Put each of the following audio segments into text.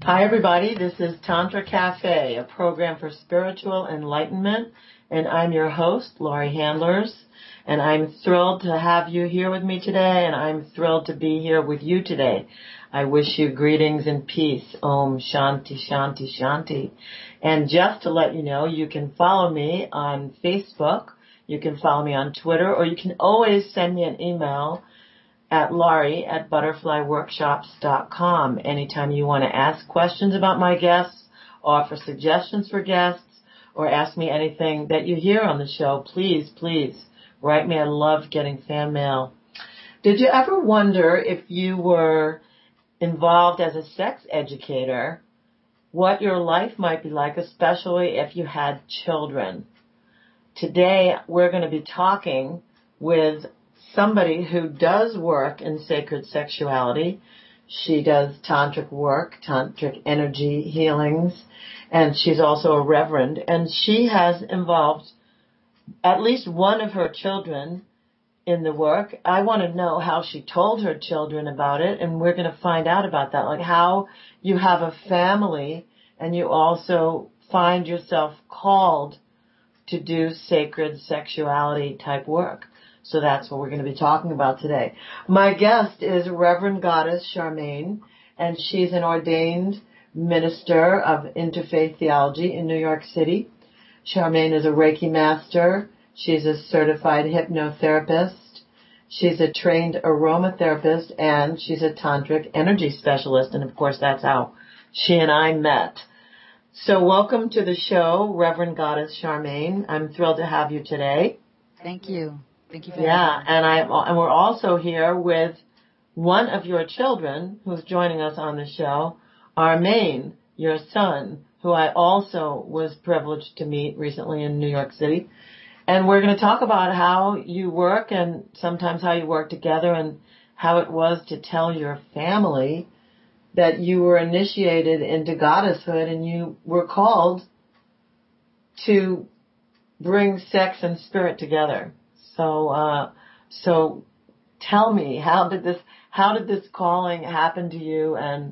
Hi, everybody. This is Tantra Cafe, a program for spiritual enlightenment, and I'm your host, Laurie Handlers, and I'm thrilled to have you here with me today, and I'm thrilled to be here with you today. I wish you greetings and peace. Om Shanti Shanti Shanti. And just to let you know, you can follow me on Facebook, you can follow me on Twitter, or you can always send me an email at Laurie@butterflyworkshops.com. Anytime you want to ask questions about my guests, offer suggestions for guests, or ask me anything that you hear on the show, please write me. I love getting fan mail. Did you ever wonder if you were involved as a sex educator, what your life might be like, especially if you had children? Today, we're going to be talking with somebody who does work in sacred sexuality. She does tantric work, tantric energy healings, and she's also a reverend. And she has involved at least one of her children in the work. I want to know how she told her children about it, and we're going to find out about that, like how you have a family and you also find yourself called to do sacred sexuality type work. So that's what we're going to be talking about today. My guest is Reverend Goddess Charmaine, and she's an ordained minister of interfaith theology in New York City. Charmaine is a Reiki master. She's a certified hypnotherapist. She's a trained aromatherapist, and she's a tantric energy specialist. And of course, that's how she and I met. So welcome to the show, Reverend Goddess Charmaine. I'm thrilled to have you today. Thank you. Thank you for having me. And we're also here with one of your children who's joining us on the show, Armaine, your son, who I also was privileged to meet recently in New York City. And we're going to talk about how you work and sometimes how you work together and how it was to tell your family that you were initiated into goddesshood and you were called to bring sex and spirit together. So tell me, how did this calling happen to you? And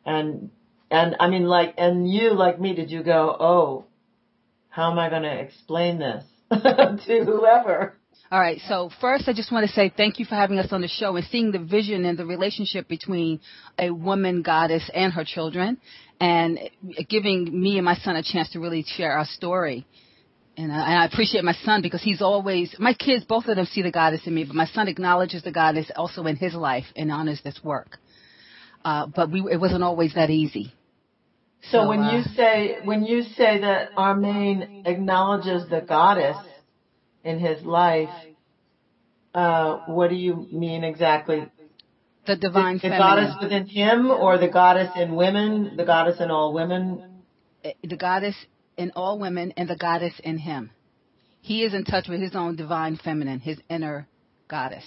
I mean, and you, like me, did you go, oh, how am I going to explain this to whoever? All right. So first, I just want to say thank you for having us on the show and seeing the vision and the relationship between a woman goddess and her children, and giving me and my son a chance to really share our story. And I appreciate my son because he's always, my kids, both of them see the goddess in me, but my son acknowledges the goddess also in his life and honors this work. But it wasn't always that easy. So when you say that Armaine acknowledges the goddess in his life, what do you mean exactly? The divine feminine. The goddess within him, or the goddess in women, the goddess in all women? The goddess in all women and the goddess in him. He is in touch with his own divine feminine, his inner goddess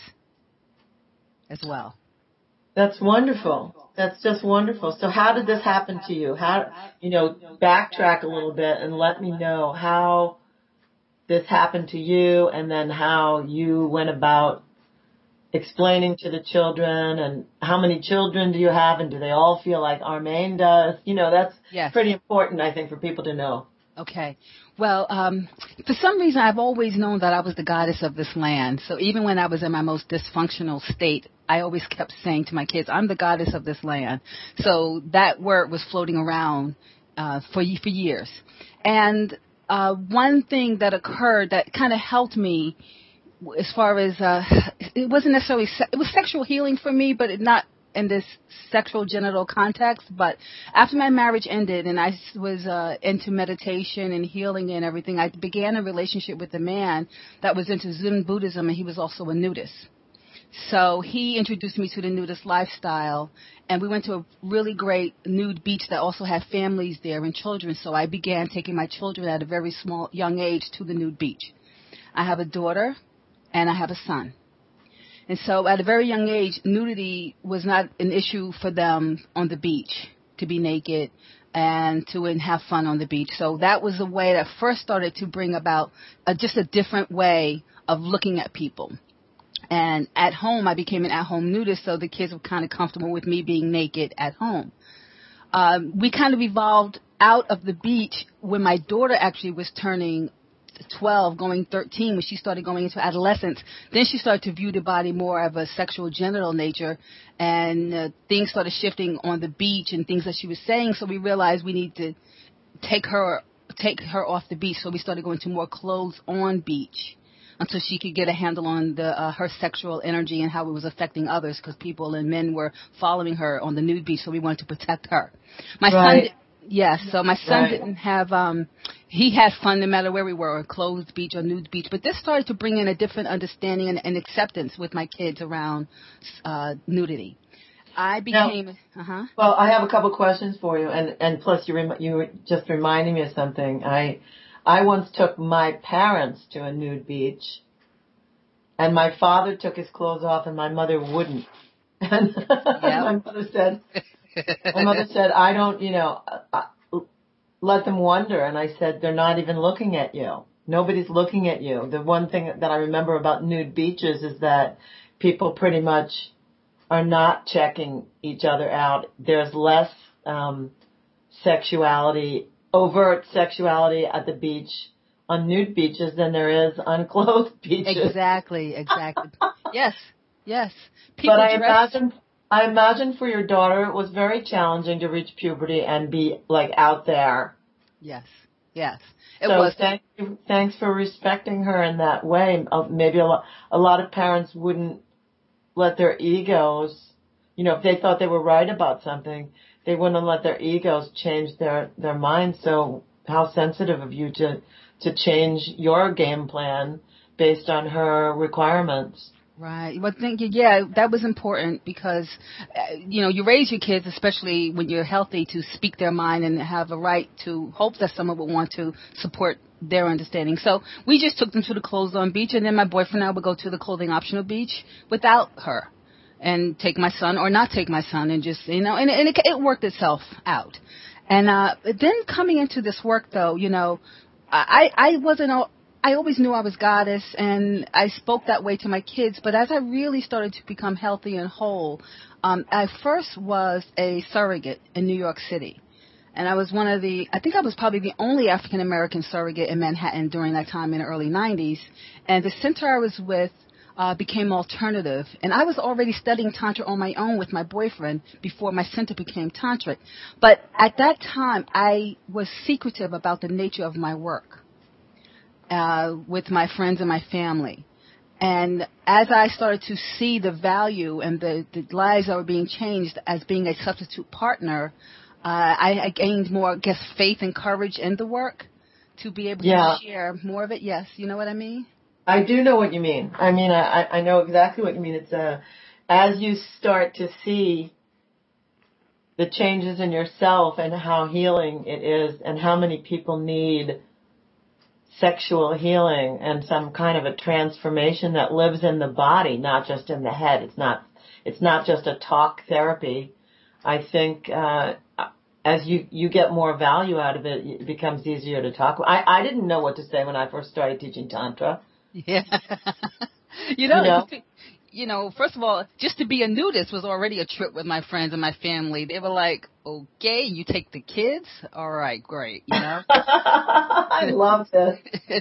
as well. That's wonderful. That's just wonderful. So how did this happen to you? Backtrack a little bit and let me know how this happened to you and then how you went about explaining to the children, and how many children do you have and do they all feel like Armaine does? That's pretty important, I think, for people to know. Okay. Well, for some reason, I've always known that I was the goddess of this land. So even when I was in my most dysfunctional state, I always kept saying to my kids, I'm the goddess of this land. So that word was floating around for years. And one thing that occurred that kind of helped me as far as it wasn't necessarily it was sexual healing for me, but not in this sexual genital context. But after my marriage ended and I was into meditation and healing and everything, I began a relationship with a man that was into Zen Buddhism, and he was also a nudist. So he introduced me to the nudist lifestyle, and we went to a really great nude beach that also had families there and children. So I began taking my children at a very young age to the nude beach. I have a daughter and I have a son. And so at a very young age, nudity was not an issue for them on the beach, to be naked and to have fun on the beach. So that was a way that first started to bring about just a different way of looking at people. And at home, I became an at-home nudist, so the kids were kind of comfortable with me being naked at home. we kind of evolved out of the beach when my daughter actually was turning 12, going 13, when she started going into adolescence. Then she started to view the body more of a sexual genital nature, and things started shifting on the beach and things that she was saying. So we realized we need to take her off the beach. So we started going to more clothes-on beach until she could get a handle on her sexual energy and how it was affecting others, because people and men were following her on the nude beach. So we wanted to protect her. My son. Yes, so my son didn't have, he had fun no matter where we were, closed beach or nude beach. But this started to bring in a different understanding and acceptance with my kids around nudity. I became, Well, I have a couple questions for you, and plus you were just reminding me of something. I once took my parents to a nude beach, and my father took his clothes off, and my mother wouldn't. And my mother said, I don't, let them wonder. And I said, they're not even looking at you. Nobody's looking at you. The one thing that I remember about nude beaches is that people pretty much are not checking each other out. There's less overt sexuality at the beach on nude beaches than there is on clothed beaches. Exactly. Yes. People but I imagine for your daughter it was very challenging to reach puberty and be like out there. Yes. It was. Thanks for respecting her in that way. Maybe a lot of parents wouldn't let their egos, if they thought they were right about something, they wouldn't let their egos change their minds. So how sensitive of you to change your game plan based on her requirements. Right. Well, that was important because, you raise your kids, especially when you're healthy, to speak their mind and have a right to hope that someone would want to support their understanding. So we just took them to the closed-on beach, and then my boyfriend and I would go to the clothing optional beach without her and take my son or not take my son and just, and it worked itself out. And then coming into this work, though, I always knew I was goddess, and I spoke that way to my kids. But as I really started to become healthy and whole, I first was a surrogate in New York City. And I was I think I was probably the only African-American surrogate in Manhattan during that time in the early 90s. And the center I was with became alternative. And I was already studying Tantra on my own with my boyfriend before my center became Tantric. But at that time, I was secretive about the nature of my work. With my friends and my family. And as I started to see the value and the lives that were being changed as being a substitute partner, I gained more, faith and courage in the work to be able to share more of it. Yes, you know what I mean? I do know what you mean. I mean, I know exactly what you mean. It's as you start to see the changes in yourself and how healing it is and how many people need sexual healing and some kind of a transformation that lives in the body, not just in the head. It's not just a talk therapy. I think as you get more value out of it, it becomes easier to talk. I didn't know what to say when I first started teaching Tantra. Yeah. First of all, just to be a nudist was already a trip with my friends and my family. They were like, okay, you take the kids? All right, great, I love this.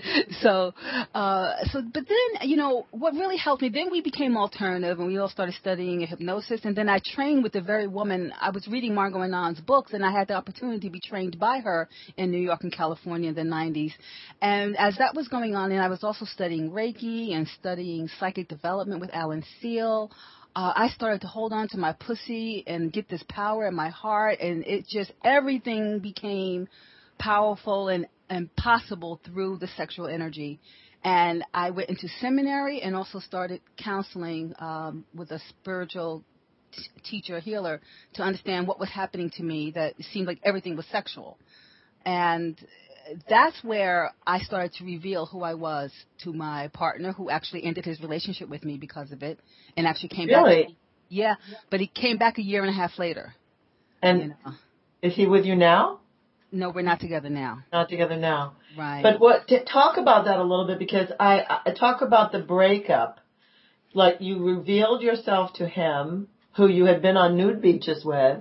But then, what really helped me, then we became alternative and we all started studying hypnosis. And then I trained with the very woman. I was reading Margot Anand's books, and I had the opportunity to be trained by her in New York and California in the 90s. And as that was going on, and I was also studying Reiki and studying psychic development with Alan Seal, I started to hold on to my pussy and get this power in my heart, and everything became powerful and possible through the sexual energy. And I went into seminary and also started counseling with a spiritual teacher, healer, to understand what was happening to me, that it seemed like everything was sexual. And that's where I started to reveal who I was to my partner, who actually ended his relationship with me because of it, and actually came back. Really? Yeah, but he came back a year and a half later. And is he with you now? No, we're not together now. Not together now. Right. But talk about that a little bit, because I talk about the breakup. Like, you revealed yourself to him, who you had been on nude beaches with,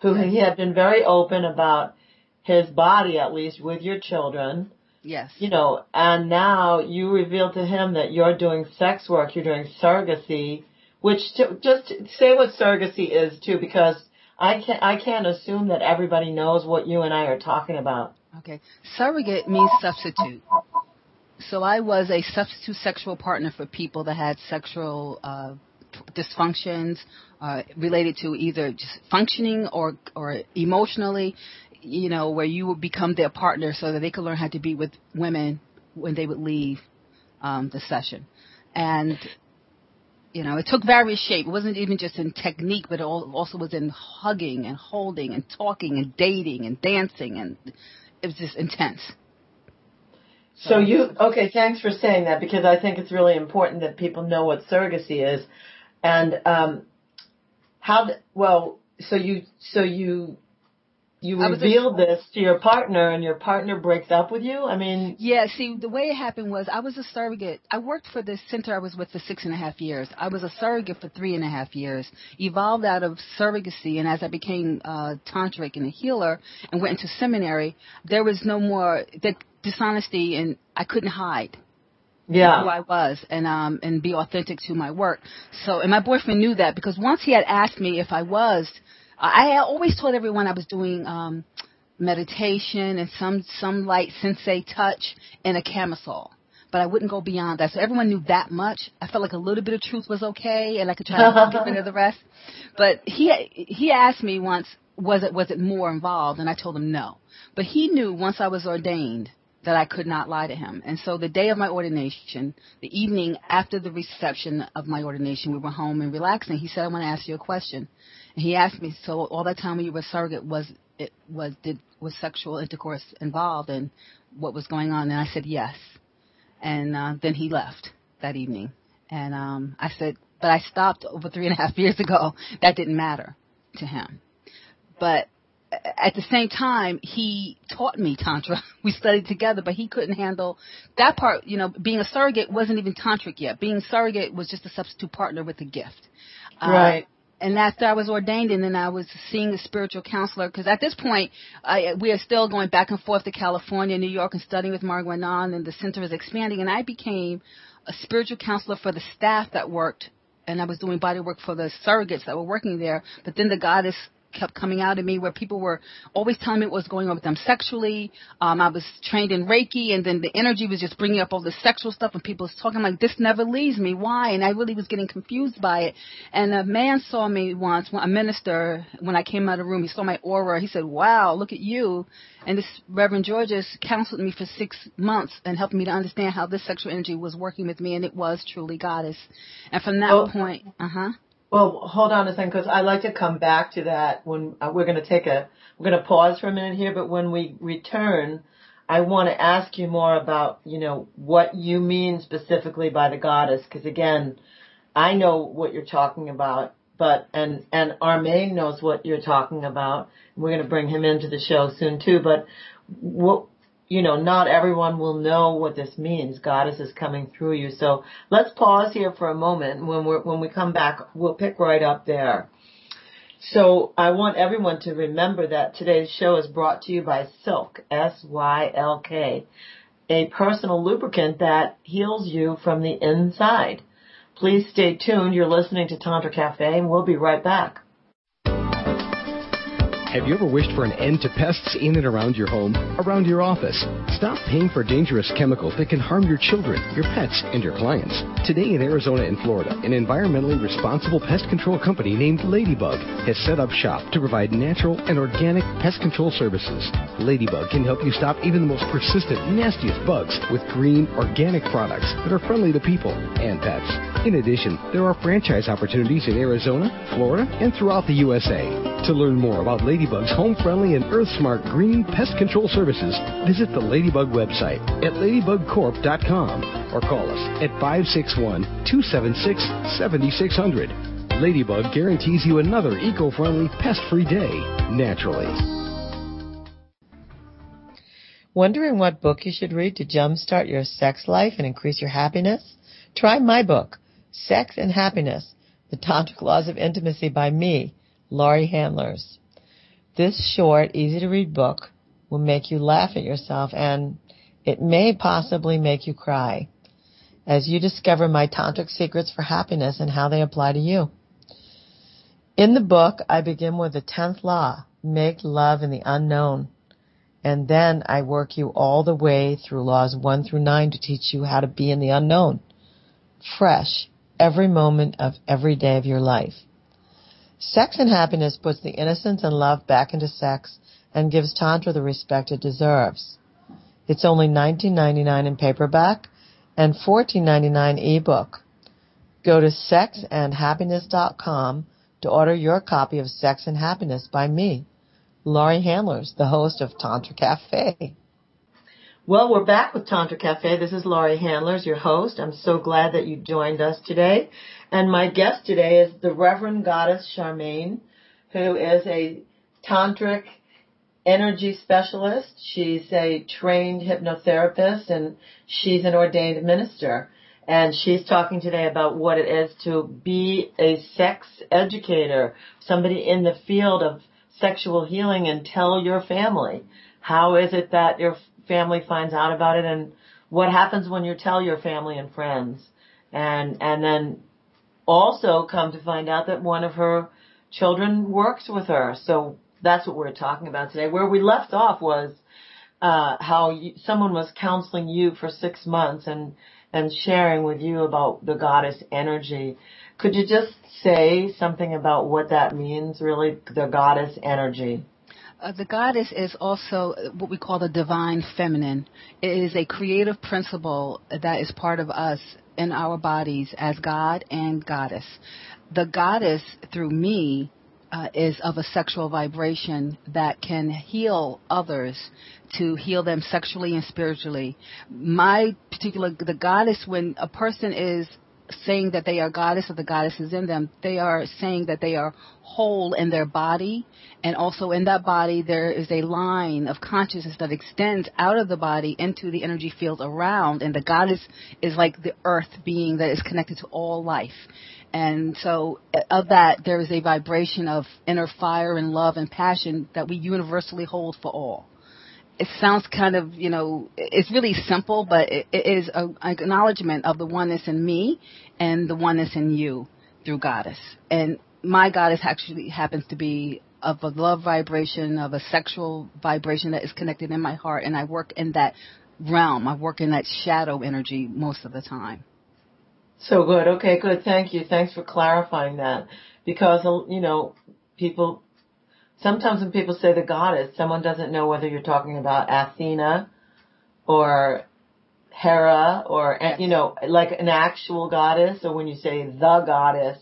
who he had been very open about his body, at least with your children. Yes. And now you reveal to him that you're doing sex work, you're doing surrogacy, just say what surrogacy is too, because I can't assume that everybody knows what you and I are talking about. Okay. Surrogate means substitute. So I was a substitute sexual partner for people that had sexual dysfunctions related to either just functioning or emotionally, where you would become their partner so that they could learn how to be with women when they would leave the session. And, it took various shapes. It wasn't even just in technique, but it also was in hugging and holding and talking and dating and dancing, and it was just intense. So thanks for saying that, because I think it's really important that people know what surrogacy is. And you revealed this to your partner, and your partner breaks up with you? I mean... Yeah, see, the way it happened was I was a surrogate. I worked for the center I was with for 6.5 years. I was a surrogate for 3.5 years, evolved out of surrogacy, and as I became tantric and a healer and went into seminary, there was no more dishonesty, and I couldn't hide. Yeah. Who I was and be authentic to my work. So, and my boyfriend knew that, because once he had asked me if I was, I had always told everyone I was doing meditation and some light sensei touch and a camisole, but I wouldn't go beyond that. So everyone knew that much. I felt like a little bit of truth was okay, and I could try to get rid of the rest. But he asked me once, was it more involved? And I told him no. But he knew once I was ordained that I could not lie to him. And so the day of my ordination, the evening after the reception of my ordination, we were home and relaxing. He said, I want to ask you a question. And he asked me, so all that time when you were surrogate, was sexual intercourse involved and what was going on? And I said, yes. And then he left that evening. And I said, but I stopped over 3.5 years ago. That didn't matter to him. But at the same time, he taught me Tantra. We studied together, but he couldn't handle that part. Being a surrogate wasn't even Tantric yet. Being surrogate was just a substitute partner with a gift. Right. And after I was ordained, and then I was seeing a spiritual counselor, because at this point, we are still going back and forth to California, New York, and studying with Margot Anand, and the center is expanding. And I became a spiritual counselor for the staff that worked, and I was doing body work for the surrogates that were working there. But then the goddess kept coming out of me, where people were always telling me what was going on with them sexually. I was trained in Reiki, and then the energy was just bringing up all the sexual stuff, and people was talking like, this never leaves me. Why? And I really was getting confused by it. And a man saw me once, a minister, when I came out of the room, he saw my aura. He said, wow, look at you. And this Reverend Georges counseled me for 6 months and helped me to understand how this sexual energy was working with me, and it was truly goddess. And from that point, Well, hold on a second, because I'd like to come back to that when we're going to pause for a minute here, but when we return, I want to ask you more about, what you mean specifically by the goddess, because again, I know what you're talking about, and Armand knows what you're talking about. We're going to bring him into the show soon too, but not everyone will know what this means. Goddess is coming through you. So let's pause here for a moment. When we come back, we'll pick right up there. So I want everyone to remember that today's show is brought to you by Sylk, S-Y-L-K, a personal lubricant that heals you from the inside. Please stay tuned. You're listening to Tantra Cafe, and we'll be right back. Have you ever wished for an end to pests in and around your home, around your office? Stop paying for dangerous chemicals that can harm your children, your pets, and your clients. Today in Arizona and Florida, an environmentally responsible pest control company named Ladybug has set up shop to provide natural and organic pest control services. Ladybug can help you stop even the most persistent, nastiest bugs with green, organic products that are friendly to people and pets. In addition, there are franchise opportunities in Arizona, Florida, and throughout the USA. To learn more about Ladybug's home-friendly and earth-smart green pest control services, visit the Ladybug website at ladybugcorp.com or call us at 561-276-7600. Ladybug guarantees you another eco-friendly, pest-free day, naturally. Wondering what book you should read to jumpstart your sex life and increase your happiness? Try my book, Sex and Happiness, The Tantric Laws of Intimacy by me, Laurie Handlers. This short, easy-to-read book will make you laugh at yourself, and it may possibly make you cry as you discover my tantric secrets for happiness and how they apply to you. In the book, I begin with the 10th law, make love in the unknown. And then I work you all the way through laws 1 through 9 to teach you how to be in the unknown, fresh, every moment of every day of your life. Sex and Happiness puts the innocence and love back into sex and gives Tantra the respect it deserves. It's only $19.99 in paperback and $14.99 ebook. Go to sexandhappiness.com to order your copy of Sex and Happiness by me, Laurie Handlers, the host of Tantra Cafe. Well, we're back with Tantra Cafe. This is Laurie Handlers, your host. I'm so glad that you joined us today. And my guest today is the Reverend Goddess Charmaine, who is a tantric energy specialist. She's a trained hypnotherapist, and she's an ordained minister. And she's talking today about what it is to be a sex educator, somebody in the field of sexual healing, and tell your family. How is it that your family finds out about it, and what happens when you tell your family and friends? And then also come to find out that one of her children works with her. So that's what we're talking about today. Where we left off was how someone was counseling you for 6 months and sharing with you about the goddess energy. Could you just say something about what that means, really, the goddess energy? The goddess is also what we call the divine feminine. It is a creative principle that is part of us in our bodies as God and goddess. The goddess, through me, is of a sexual vibration that can heal others, to heal them sexually and spiritually. The goddess, when a person is saying that they are goddess or the goddess is in them, they are saying that they are whole in their body, and also in that body there is a line of consciousness that extends out of the body into the energy field around, and the goddess is like the earth being that is connected to all life. And so of that, there is a vibration of inner fire and love and passion that we universally hold for all. It sounds kind of, it's really simple, but it is an acknowledgement of the oneness in me and the oneness in you through goddess. And my goddess actually happens to be of a love vibration, of a sexual vibration that is connected in my heart, and I work in that realm. I work in that shadow energy most of the time. So good. Okay, good. Thank you. Thanks for clarifying that. Because, people... Sometimes when people say the goddess, someone doesn't know whether you're talking about Athena or Hera or, like an actual goddess, or when you say the goddess.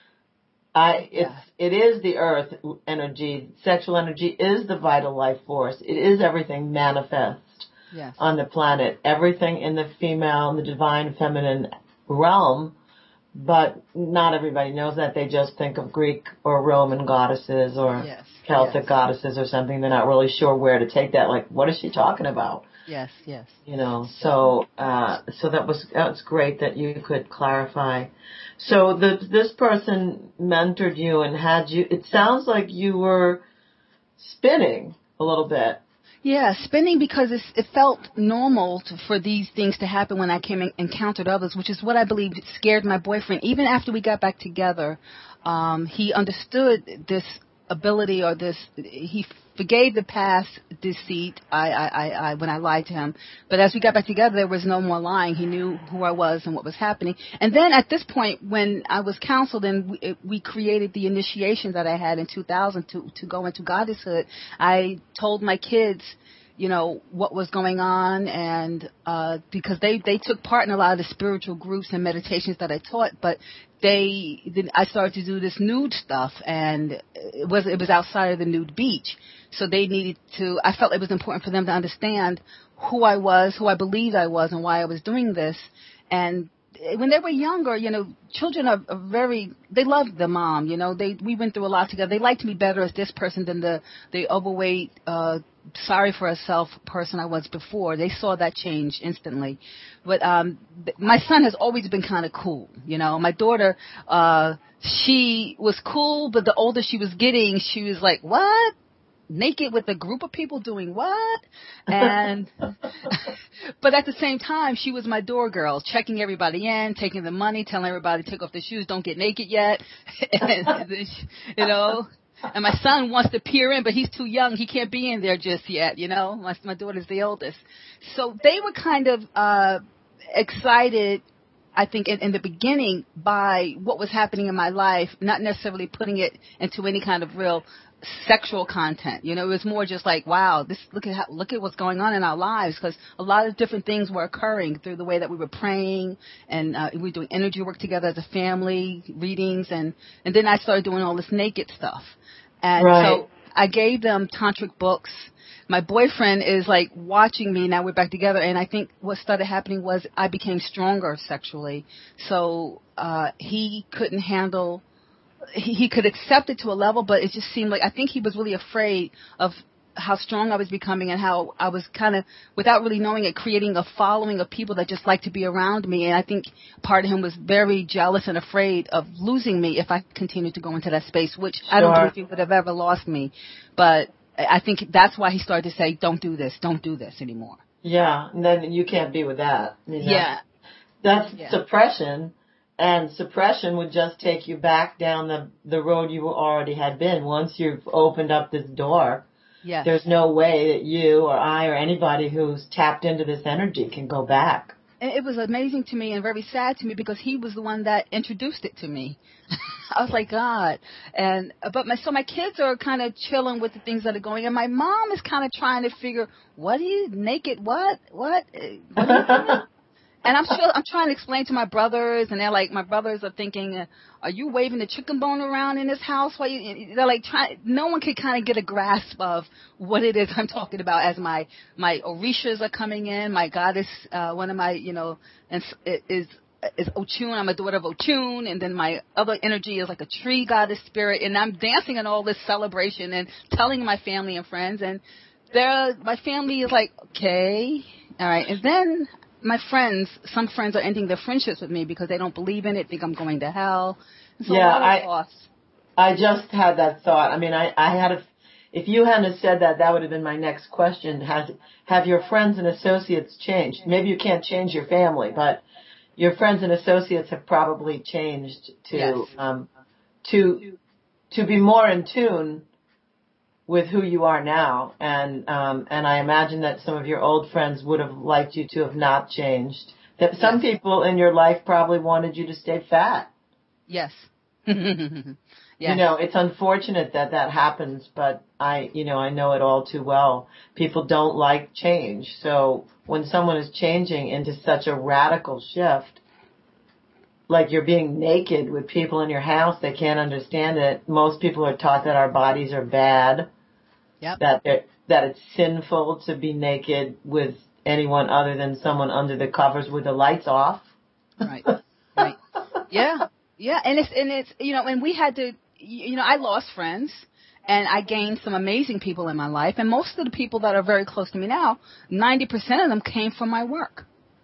It is the earth energy. Sexual energy is the vital life force. It is everything manifest on the planet. Everything in the female and the divine feminine realm. But not everybody knows that. They just think of Greek or Roman goddesses or Celtic goddesses or something. They're not really sure where to take that. Like, what is she talking about? Yes. So that's great that you could clarify. So this person mentored you and had you. It sounds like you were spinning a little bit. Yeah, spinning because it felt normal for these things to happen when I came and encountered others, which is what I believe scared my boyfriend. Even after we got back together, he understood this ability or this. He forgave the past deceit I when I lied to him. But as we got back together, there was no more lying. He knew who I was and what was happening. And then at this point, when I was counseled and we created the initiation that I had in 2000 to go into goddesshood, I told my kids, what was going on, and because they took part in a lot of the spiritual groups and meditations that I taught, but I started to do this nude stuff, and it was outside of the nude beach. So they needed to, I felt it was important for them to understand who I was, who I believed I was, and why I was doing this. And when they were younger, children are they love the mom, we went through a lot together. They liked me better as this person than the overweight, sorry for herself person I was before. They saw that change instantly. But my son has always been kind of cool, My daughter, she was cool, but the older she was getting, she was like, what? naked with a group of people doing what? And, but at the same time, she was my door girl, checking everybody in, taking the money, telling everybody to take off their shoes, don't get naked yet. And, you know, and my son wants to peer in, but he's too young. He can't be in there just yet, you know. My daughter's the oldest. So they were kind of excited, I think, in the beginning by what was happening in my life, not necessarily putting it into any kind of real sexual content. You know, it was more just like, wow, look at what's going on in our lives, because a lot of different things were occurring through the way that we were praying, and we were doing energy work together as a family, readings, and then I started doing all this naked stuff. And so I gave them tantric books. My boyfriend is like watching me. Now we're back together, and I think what started happening was I became stronger sexually. So he couldn't handle. He could accept it to a level, but it just seemed like I think he was really afraid of how strong I was becoming and how I was kind of, without really knowing it, creating a following of people that just like to be around me. And I think part of him was very jealous and afraid of losing me if I continued to go into that space, which I don't believe he would have ever lost me. But I think that's why he started to say, don't do this anymore. Yeah, and then you can't be with that. I mean, that's suppression. And suppression would just take you back down the road you already had been. Once you've opened up this door, there's no way that you or I or anybody who's tapped into this energy can go back. And it was amazing to me and very sad to me because he was the one that introduced it to me. I was like, God. But my kids are kind of chilling with the things that are going. And my mom is kind of trying to figure, what are you naked? What are you doing? And I'm trying to explain to my brothers, and they're like, my brothers are thinking, are you waving the chicken bone around in this house? They're like no one can kind of get a grasp of what it is I'm talking about as my orishas are coming in. My goddess, one of my, is Ochun. I'm a daughter of Ochun, and then my other energy is like a tree goddess spirit, and I'm dancing in all this celebration and telling my family and friends, and my family is like, okay, all right, and then some friends are ending their friendships with me because they don't believe in it, think I'm going to hell. So I just had that thought. I mean, if you hadn't said that, that would have been my next question. Have your friends and associates changed? Maybe you can't change your family, but your friends and associates have probably changed to be more in tune with who you are now, and I imagine that some of your old friends would have liked you to have not changed. That some people in your life probably wanted you to stay fat. Yes. You know, it's unfortunate that happens, but I know it all too well. People don't like change, so when someone is changing into such a radical shift, like you're being naked with people in your house, they can't understand it. Most people are taught that our bodies are bad. Yep. That it's sinful to be naked with anyone other than someone under the covers with the lights off. Right. Yeah. And it's and we had to, I lost friends and I gained some amazing people in my life, and most of the people that are very close to me now, 90% of them came from my work.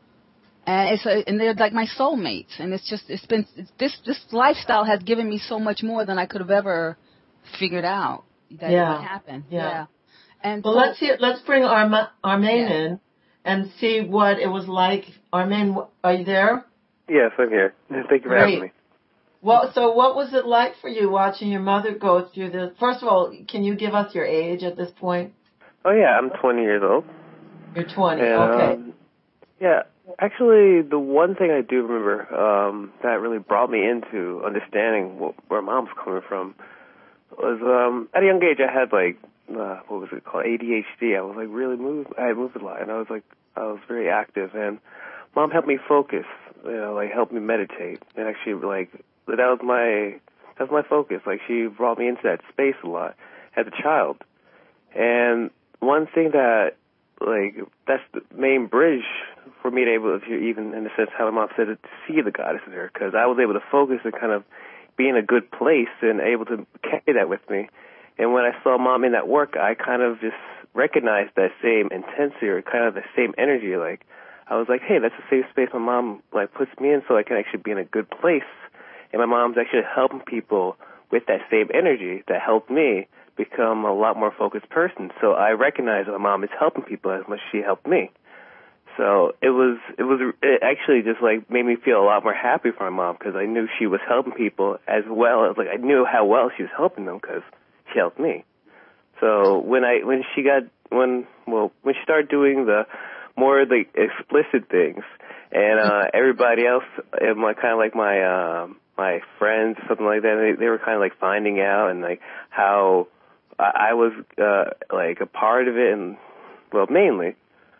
And they're like my soulmates, and this lifestyle has given me so much more than I could have ever figured out. That would happen. Yeah. And well, let's bring Armaine in and see what it was like. Armaine, are you there? Yes, I'm here. Thank you for having me. Well, so what was it like for you watching your mother go through this? First of all, can you give us your age at this point? Oh, yeah, I'm 20 years old. You're 20, and, okay. Yeah, actually, the one thing I do remember that really brought me into understanding where Mom's coming from was at a young age I had what was it called, ADHD. I was I moved a lot, and I was very active, and Mom helped me focus, helped me meditate, and actually that was my focus. She brought me into that space a lot as a child, and one thing that that's the main bridge for me to able to, even in the sense how my mom said it, to see the goddess in her, because I was able to focus and kind of be in a good place and able to carry that with me. And when I saw Mom in that work, I kind of just recognized that same intensity or kind of the same energy. I was like, hey, that's a safe space my mom puts me in, so I can actually be in a good place. And my mom's actually helping people with that same energy that helped me become a lot more focused person. So I recognize my mom is helping people as much as she helped me. So it actually just like made me feel a lot more happy for my mom because I knew she was helping people as well as like I knew how well she was helping them because she helped me. So when she started doing the more the explicit things and everybody else in my kind of like my friends something like that they were kind of like finding out and like how I was like a part of it and well mainly.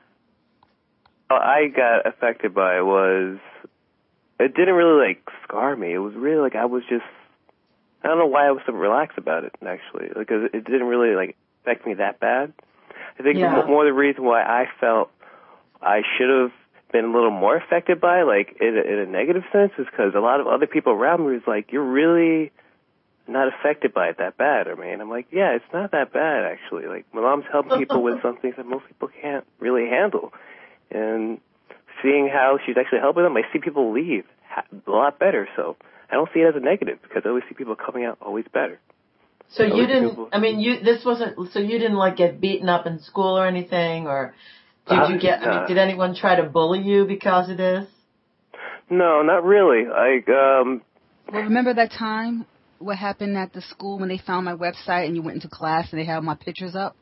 I got affected by was it didn't really like scar me. It was really like I don't know why I was so relaxed about it actually because it didn't really like affect me that bad. I think more the reason why I felt I should have been a little more affected by it, like in a negative sense is because a lot of other people around me was like, you're really not affected by it that bad. I mean, I'm like, yeah, it's not that bad actually. Like my mom's helping people with some things that most people can't really handle. And seeing how she's actually helping them, I see people leave a lot better. So I don't see it as a negative because I always see people coming out always better. So you didn't, so you didn't like get beaten up in school or anything, or did anyone try to bully you because of this? No, not really. Well, remember that time what happened at the school when they found my website and you went into class and they had my pictures up?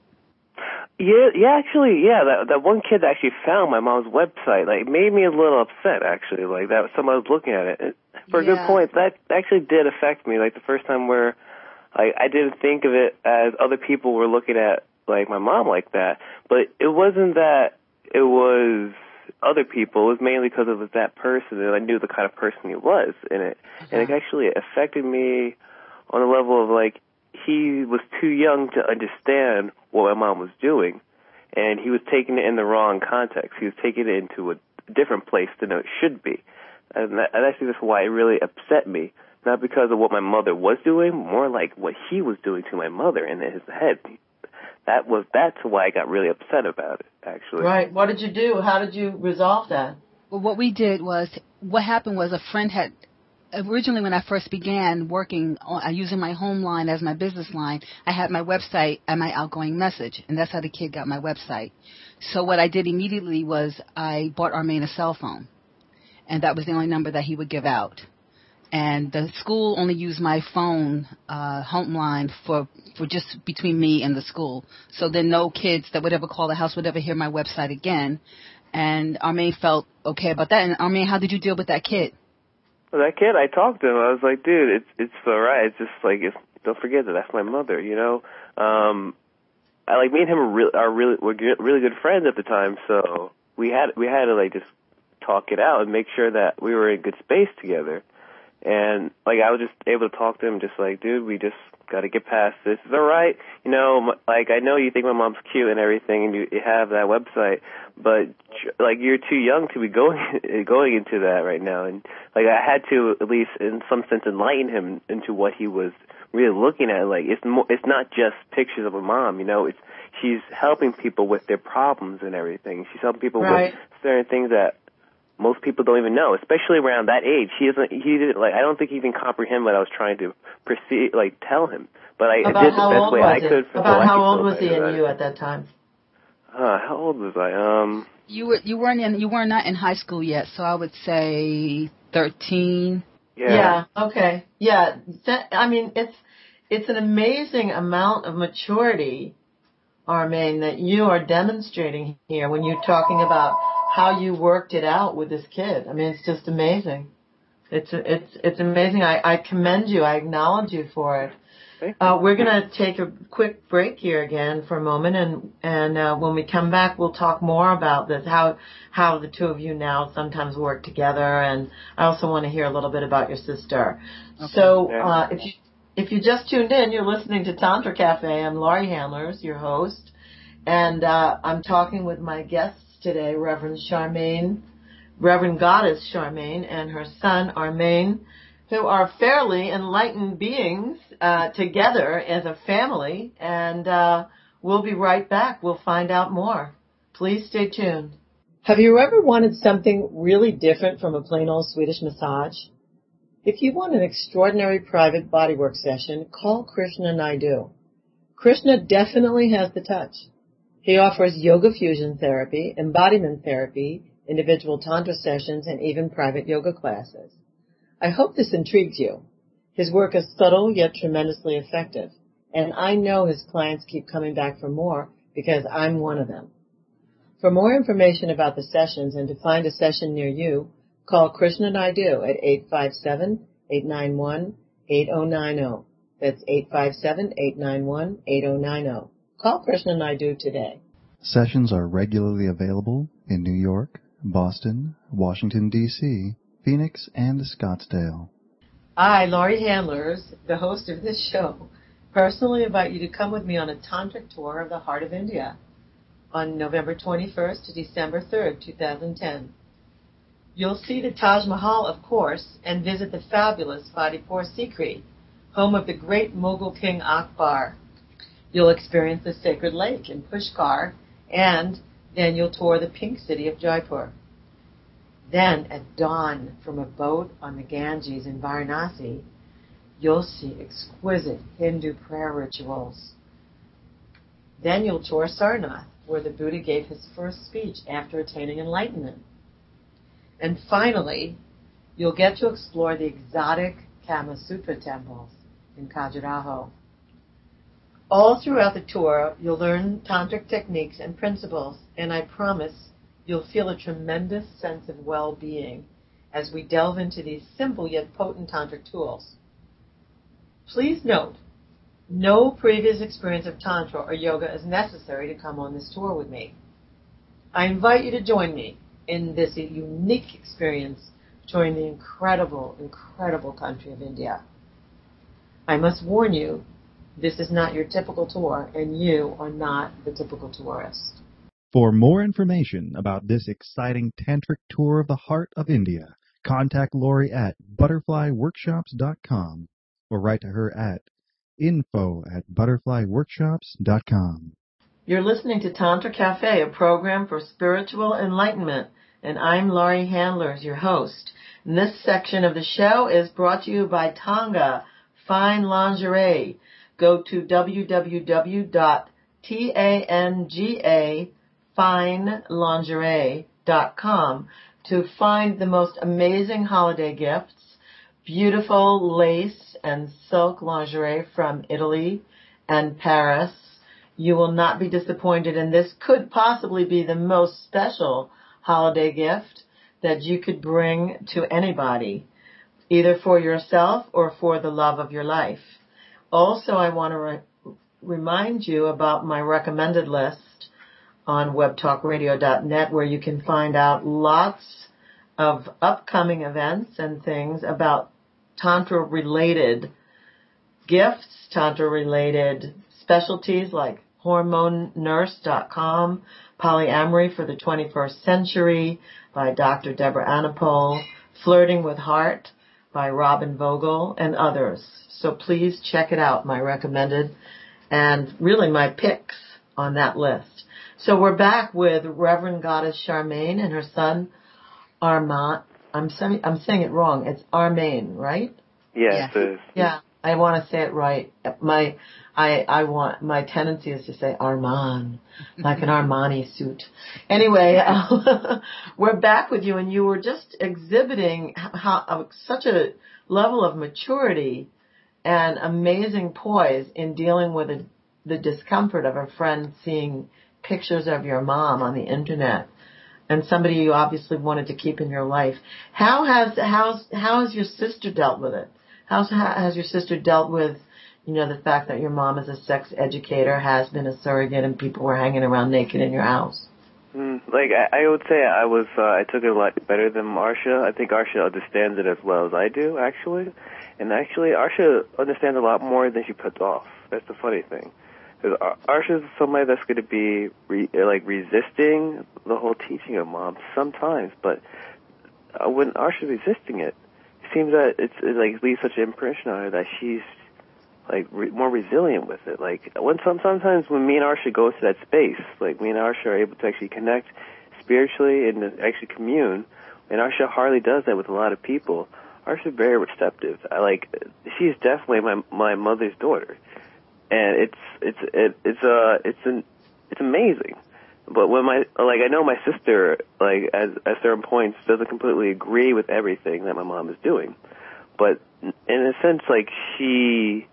That one kid that actually found my mom's website, like, made me a little upset, actually, like, that someone was looking at it. For a good point, that actually did affect me, like, the first time where, like, I didn't think of it as other people were looking at, like, my mom like that, but it wasn't that it was other people, it was mainly because it was that person, and I knew the kind of person he was in it, and it actually affected me on a level of, like, he was too young to understand what my mom was doing, and he was taking it in the wrong context. He was taking it into a different place than it should be. And I think that's why it really upset me, not because of what my mother was doing, more like what he was doing to my mother in his head. That's why I got really upset about it, actually. Right. What did you do? How did you resolve that? Well, what we did was, what happened was a friend had, originally when I first began working on using my home line as my business line, I had my website and my outgoing message, and that's how the kid got my website. So what I did immediately was I bought Armaine a cell phone, and that was the only number that he would give out. And the school only used my phone home line for just between me and the school. So then no kids that would ever call the house would ever hear my website again. And Armaine felt okay about that. And Armaine, how did you deal with that kid? Well, that kid, I talked to him. I was like, dude, it's all right. It's just like, don't forget that that's my mother, you know. I like me and him were really good friends at the time, so we had to like just talk it out and make sure that we were in good space together. And like I was just able to talk to him, just like, dude, we just got to get past this. It's all right, you know. Like I know you think my mom's cute and everything, and you have that website, but like you're too young to be going into that right now. And like I had to at least in some sense enlighten him into what he was really looking at. Like it's not just pictures of a mom, you know. She's helping people with their problems and everything. She's helping people with certain things that most people don't even know, especially around that age. He didn't like. I don't think he even comprehend what I was trying to tell him. But I did the best way I could. About how old was he and you at that time? How old was I? You were not in high school yet, so I would say 13. Yeah. Okay. Yeah. I mean, it's an amazing amount of maturity, Armaine, that you are demonstrating here when you're talking about how you worked it out with this kid. I mean, it's just amazing. It's amazing. I commend you. I acknowledge you for it. We're going to take a quick break here again for a moment, and when we come back, we'll talk more about this, how the two of you now sometimes work together, and I also want to hear a little bit about your sister. Okay. So if you just tuned in, you're listening to Tantra Cafe. I'm Laurie Handlers, your host, and I'm talking with my guests today, Reverend Goddess Charmaine and her son Armaine, who are fairly enlightened beings together as a family, and we'll be right back. We'll find out more. Please stay tuned. Have you ever wanted something really different from a plain old Swedish massage? If you want an extraordinary private bodywork session, call Krishna Naidu. Krishna definitely has the touch. He offers yoga fusion therapy, embodiment therapy, individual tantra sessions, and even private yoga classes. I hope this intrigues you. His work is subtle yet tremendously effective, and I know his clients keep coming back for more because I'm one of them. For more information about the sessions and to find a session near you, call Krishna Naidu at 857-891-8090. That's 857-891-8090. Call Krishna Naidu today. Sessions are regularly available in New York, Boston, Washington, D.C., Phoenix, and Scottsdale. I, Laurie Handlers, the host of this show, personally invite you to come with me on a tantric tour of the heart of India on November 21st to December 3rd, 2010. You'll see the Taj Mahal, of course, and visit the fabulous Fatehpur Sikri, home of the great Mughal King Akbar. You'll experience the sacred lake in Pushkar, and then you'll tour the pink city of Jaipur. Then, at dawn, from a boat on the Ganges in Varanasi, you'll see exquisite Hindu prayer rituals. Then you'll tour Sarnath, where the Buddha gave his first speech after attaining enlightenment. And finally, you'll get to explore the exotic Kama Sutra temples in Khajuraho. All throughout the tour, you'll learn tantric techniques and principles, and I promise you'll feel a tremendous sense of well-being as we delve into these simple yet potent tantric tools. Please note, no previous experience of Tantra or yoga is necessary to come on this tour with me. I invite you to join me in this unique experience touring the incredible, incredible country of India. I must warn you, this is not your typical tour, and you are not the typical tourist. For more information about this exciting tantric tour of the heart of India, contact Laurie at butterflyworkshops.com or write to her at info@butterflyworkshops.com. You're listening to Tantra Cafe, a program for spiritual enlightenment, and I'm Laurie Handlers, your host. And this section of the show is brought to you by Tanga Fine Lingerie. Go to www.tangafinelingerie.com to find the most amazing holiday gifts, beautiful lace and silk lingerie from Italy and Paris. You will not be disappointed, and this could possibly be the most special holiday gift that you could bring to anybody, either for yourself or for the love of your life. Also, I want to remind you about my recommended list on webtalkradio.net, where you can find out lots of upcoming events and things about Tantra-related gifts, Tantra-related specialties like HormoneNurse.com, Polyamory for the 21st Century by Dr. Deborah Anapol, Flirting with Heart by Robin Vogel, and others. So please check it out, my recommended, and really my picks on that list. So we're back with Reverend Goddess Charmaine and her son Armand. I'm saying it wrong. It's Armaine, right? Yes, it is. Yeah, I want to say it right. My tendency is to say Armand, like an Armani suit. Anyway, we're back with you, and you were just exhibiting such a level of maturity and amazing poise in dealing with the discomfort of a friend seeing pictures of your mom on the internet, and somebody you obviously wanted to keep in your life. How has your sister dealt with it? How has your sister dealt with, the fact that your mom is a sex educator, has been a surrogate, and people were hanging around naked in your house? I would say I took it a lot better than Marsha. I think Marsha understands it as well as I do, actually. And actually, Marsha understands a lot more than she puts off. That's the funny thing. Because Marsha is somebody that's going to be resisting the whole teaching of Mom sometimes. But when Marsha's resisting it, it seems that it leaves such an impression on her that she's more resilient with it. Sometimes when me and Arsha go to that space, me and Arsha are able to actually connect spiritually and actually commune, and Arsha hardly does that with a lot of people. Arsha's very receptive. She's definitely my mother's daughter, and it's amazing. But when I know my sister, at certain points, doesn't completely agree with everything that my mom is doing. But in a sense, she's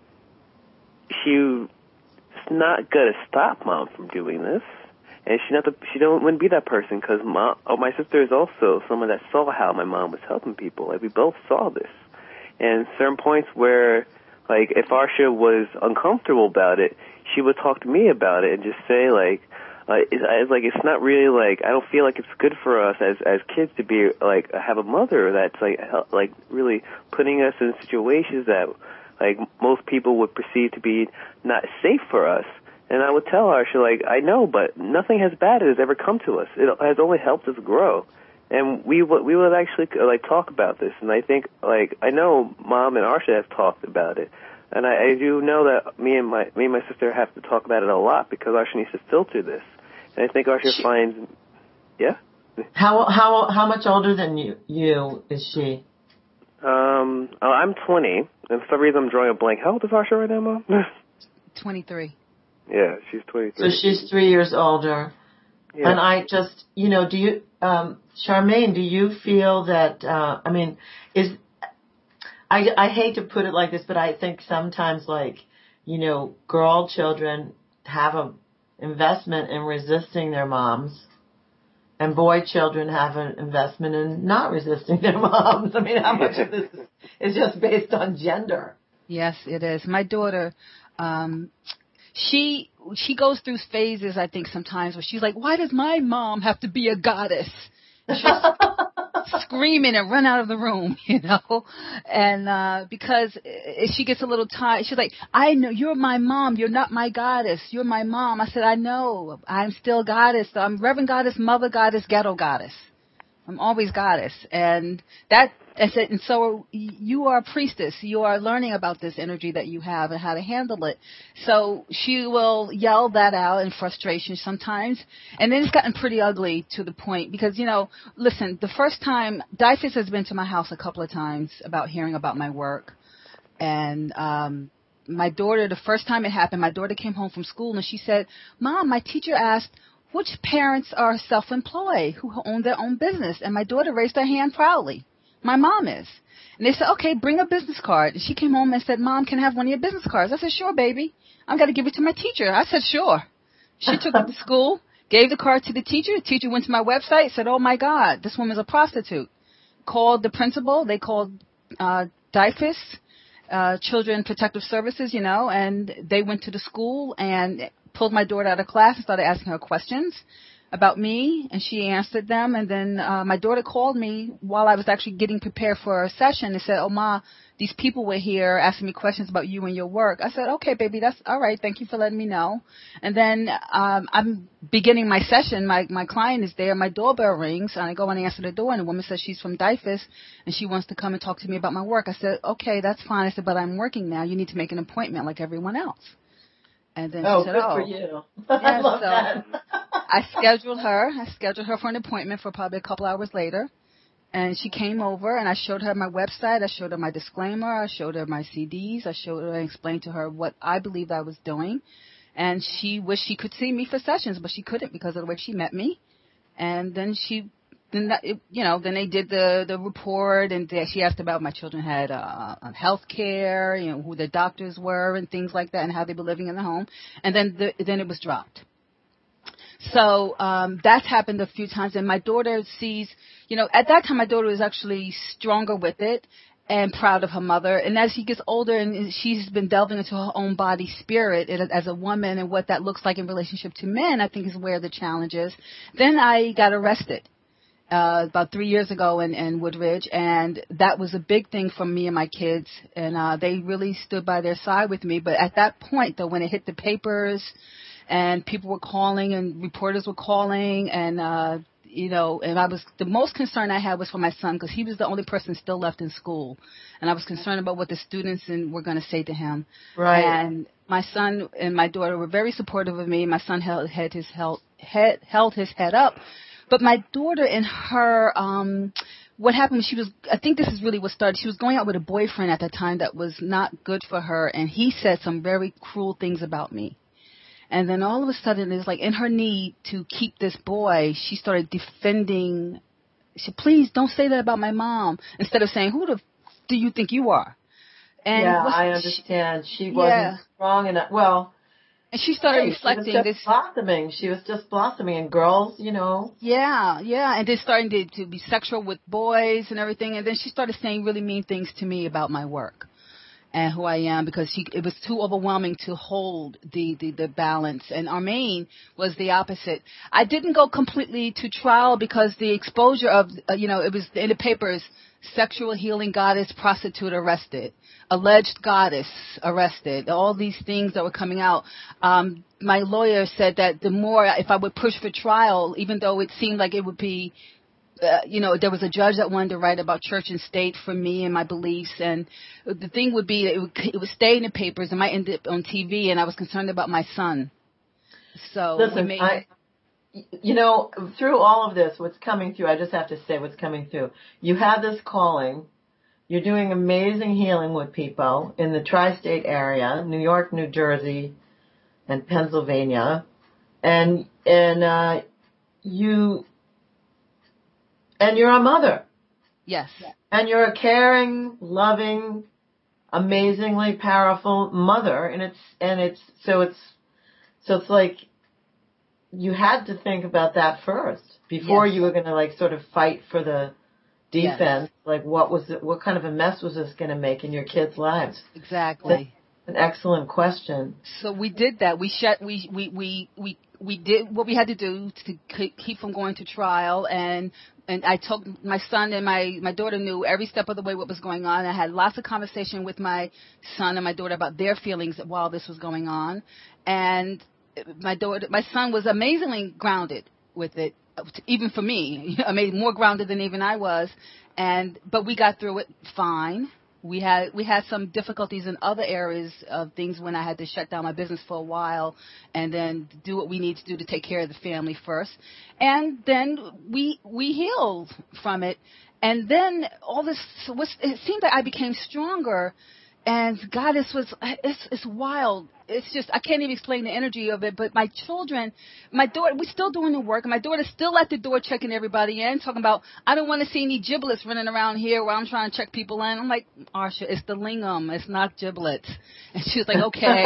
not gonna stop mom from doing this, and wouldn't be that person, because my sister is also someone that saw how my mom was helping people. We both saw this, and certain points where, if Arsha was uncomfortable about it, she would talk to me about it and just say it's not really I don't feel like it's good for us as kids to be have a mother that's really putting us in situations that most people would perceive to be not safe for us. And I would tell Arsha I know, but nothing as bad has ever come to us. It has only helped us grow. And we would actually talk about this. And I think I know Mom and Arsha have talked about it. And I do know that me and my sister have to talk about it a lot, because Arsha needs to filter this. And I think Arsha finds, yeah. How much older than you is she? I'm 20, and for some reason I'm drawing a blank. How old is Arsha right now, Mom? 23. Yeah, she's 23. So she's 3 years older. Yeah. And I just, do you, Charmaine, do you feel that, I hate to put it like this, but I think sometimes girl children have an investment in resisting their moms, and boy children have an investment in not resisting their moms. How much of this is just based on gender? Yes, it is. My daughter, she goes through phases, I think, sometimes where she's like, why does my mom have to be a goddess? She'll screaming and run out of the room, and because she gets a little tired, she's like, I know you're my mom, you're not my goddess, you're my mom. I said, I know, I'm still goddess. I'm Reverend Goddess, Mother Goddess, Ghetto Goddess. I'm always goddess. And so you are a priestess. You are learning about this energy that you have and how to handle it. So she will yell that out in frustration sometimes. And then it's gotten pretty ugly to the point because, listen, the first time, Dyfus has been to my house a couple of times about hearing about my work. And my daughter, the first time it happened, my daughter came home from school and she said, Mom, my teacher asked, which parents are self-employed who own their own business? And my daughter raised her hand proudly. My mom is. And they said, okay, bring a business card. And she came home and said, Mom, can I have one of your business cards? I said, sure, baby. I'm going to give it to my teacher. I said, sure. She took it to school, gave the card to the teacher. The teacher went to my website, said, oh, my God, this woman's a prostitute. Called the principal. They called Dyfus, Children Protective Services, and they went to the school and pulled my daughter out of class and started asking her questions about me, and she answered them. And then my daughter called me while I was actually getting prepared for a session and said, oh, Ma, these people were here asking me questions about you and your work. I said, okay, baby, that's all right. Thank you for letting me know. And then I'm beginning my session. My client is there. My doorbell rings, and I go and answer the door, and the woman says she's from Dyfus, and she wants to come and talk to me about my work. I said, okay, that's fine. I said, but I'm working now. You need to make an appointment like everyone else. And then she said, good for you. Yeah, I love that. I scheduled her for an appointment for probably a couple hours later. And she came over, and I showed her my website. I showed her my disclaimer. I showed her my CDs. I showed her and explained to her what I believed I was doing. And she wished she could see me for sessions, but she couldn't because of the way she met me. And then then they did the report, and she asked about my children had health care, who their doctors were and things like that, and how they were living in the home. And then it was dropped. So that's happened a few times, and my daughter sees, at that time my daughter was actually stronger with it and proud of her mother. And as she gets older and she's been delving into her own body spirit as a woman and what that looks like in relationship to men, I think is where the challenge is. Then I got arrested about 3 years ago in Woodridge, and that was a big thing for me and my kids, and they really stood by their side with me. But at that point, though, when it hit the papers and people were calling and reporters were calling, and and I was, the most concern I had was for my son, because he was the only person still left in school, and I was concerned about what the students were going to say to him. Right. And my son and my daughter were very supportive of me. My son held his head up. But my daughter, in her what happened, I think this is really what started. She was going out with a boyfriend at the time that was not good for her, and he said some very cruel things about me. And then all of a sudden, it's like in her need to keep this boy, she started defending. She said, please don't say that about my mom, instead of saying, who the do you think you are? And yeah, I understand. She wasn't strong enough. Well, and she started reflecting she was just blossoming. She was just blossoming, and girls, you know. Yeah, and then starting to be sexual with boys and everything. And then she started saying really mean things to me about my work and who I am, because it was too overwhelming to hold the balance. And Armaine was the opposite. I didn't go completely to trial because the exposure of, it was in the papers, sexual healing goddess, prostitute arrested, alleged goddess arrested, all these things that were coming out. My lawyer said that the more, if I would push for trial, even though it seemed like it would be, there was a judge that wanted to write about church and state for me and my beliefs, and the thing would be that it would stay in the papers and might end up on TV, and I was concerned about my son. So listen, through all of this, what's coming through, I just have to say what's coming through. You have this calling. You're doing amazing healing with people in the tri-state area, New York, New Jersey, and Pennsylvania, and you're a mother. Yes. And you're a caring, loving, amazingly powerful mother, and it's like you had to think about that first before you were going to sort of fight for the defense. Yes. Like what kind of a mess was this going to make in your kids' lives? Exactly. That's an excellent question. So we did that. We did what we had to do to keep from going to trial, and I told my son and my daughter knew every step of the way what was going on. I had lots of conversation with my son and my daughter about their feelings while this was going on, and my son was amazingly grounded with it, even for me. I mean, more grounded than even I was, but we got through it fine. We had some difficulties in other areas of things when I had to shut down my business for a while and then do what we need to do to take care of the family first. And then we healed from it. And then all this, it seemed that I became stronger. And God, it's wild. It's just, I can't even explain the energy of it. But my children, my daughter, we're still doing the work. And my daughter's still at the door checking everybody in, talking about, I don't want to see any giblets running around here while I'm trying to check people in. I'm like, Arsha, it's the lingam. It's not giblets. And she was like,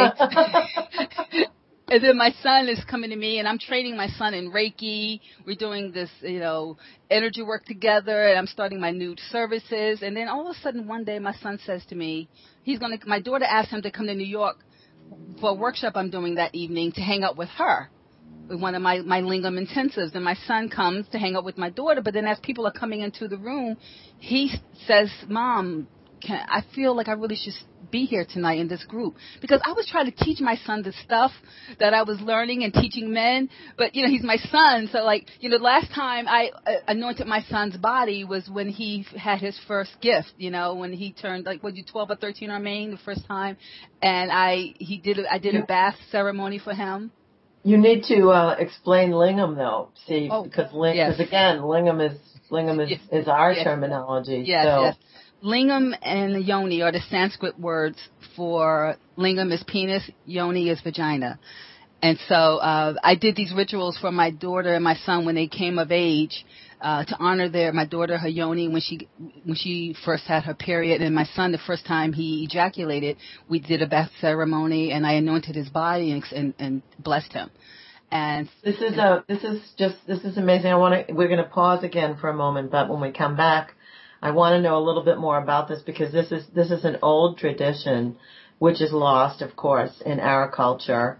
okay. And then my son is coming to me, and I'm training my son in Reiki. We're doing this, energy work together, and I'm starting my new services. And then all of a sudden, one day, my son says to me, my daughter asked him to come to New York for a workshop I'm doing that evening to hang out with her, with one of my Lingam intensives. And my son comes to hang out with my daughter, but then as people are coming into the room, he says, Mom, I feel like I really should be here tonight in this group, because I was trying to teach my son the stuff that I was learning and teaching men, but he's my son, so the last time I anointed my son's body was when he had his first gift, when he turned 12 or 13, Armaine, the first time, and I did a bath ceremony for him. You need to explain lingam though, because again, lingam is our terminology. Yes. Lingam and yoni are the Sanskrit words for lingam is penis, yoni is vagina. And so I did these rituals for my daughter and my son when they came of age to honor my daughter, her yoni, when she first had her period, and my son the first time he ejaculated. We did a bath ceremony, and I anointed his body and blessed him. And this is amazing. We're going to pause again for a moment, but when we come back, I want to know a little bit more about this, because this is an old tradition, which is lost, of course, in our culture.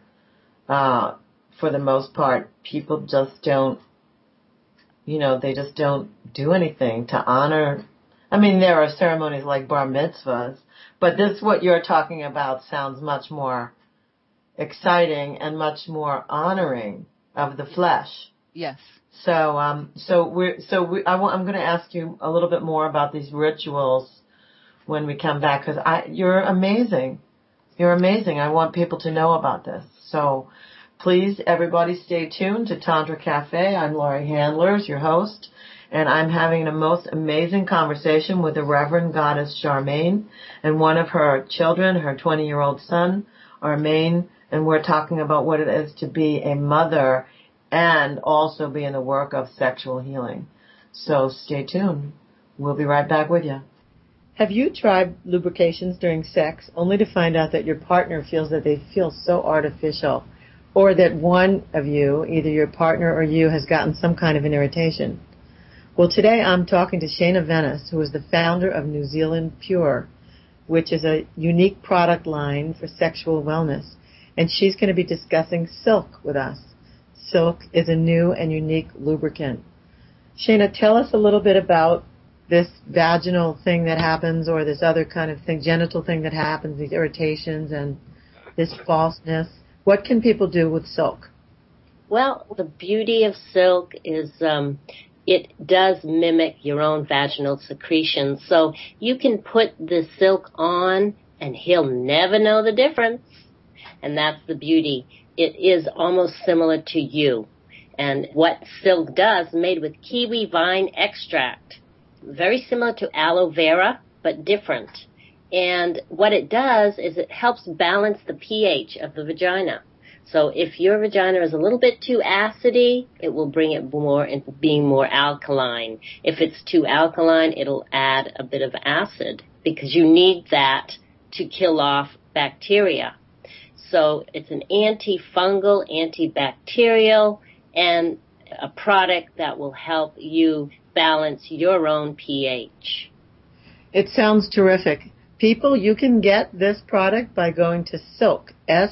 For the most part, people just don't, they just don't do anything to honor. I mean, there are ceremonies like bar mitzvahs, but what you're talking about sounds much more exciting and much more honoring of the flesh. Yes. So I'm going to ask you a little bit more about these rituals when we come back, because you're amazing. You're amazing. I want people to know about this. So please, everybody, stay tuned to Tantra Cafe. I'm Laurie Handlers, your host, and I'm having the most amazing conversation with the Reverend Goddess Charmaine and one of her children, her 20-year-old son, Armaine, and we're talking about what it is to be a mother and also be in the work of sexual healing. So stay tuned. We'll be right back with you. Have you tried lubrications during sex only to find out that your partner feels that they feel so artificial, or that one of you, either your partner or you, has gotten some kind of an irritation? Well, today I'm talking to Shana Venice, who is the founder of New Zealand Pure, which is a unique product line for sexual wellness, and she's going to be discussing Silk with us. Silk is a new and unique lubricant. Shana, tell us a little bit about this vaginal thing that happens, or this other kind of thing, genital thing that happens, these irritations and this falseness. What can people do with Silk? Well, the beauty of Silk is it does mimic your own vaginal secretions. So you can put the Silk on and he'll never know the difference. And that's the beauty. It is almost similar to you. And what Silk does, made with kiwi vine extract, very similar to aloe vera, but different. And what it does is it helps balance the pH of the vagina. So if your vagina is a little bit too acidy, it will bring it more into being more alkaline. If it's too alkaline, it'll add a bit of acid because you need that to kill off bacteria. So it's an antifungal, antibacterial, and a product that will help you balance your own pH. It sounds terrific. People, you can get this product by going to Silk,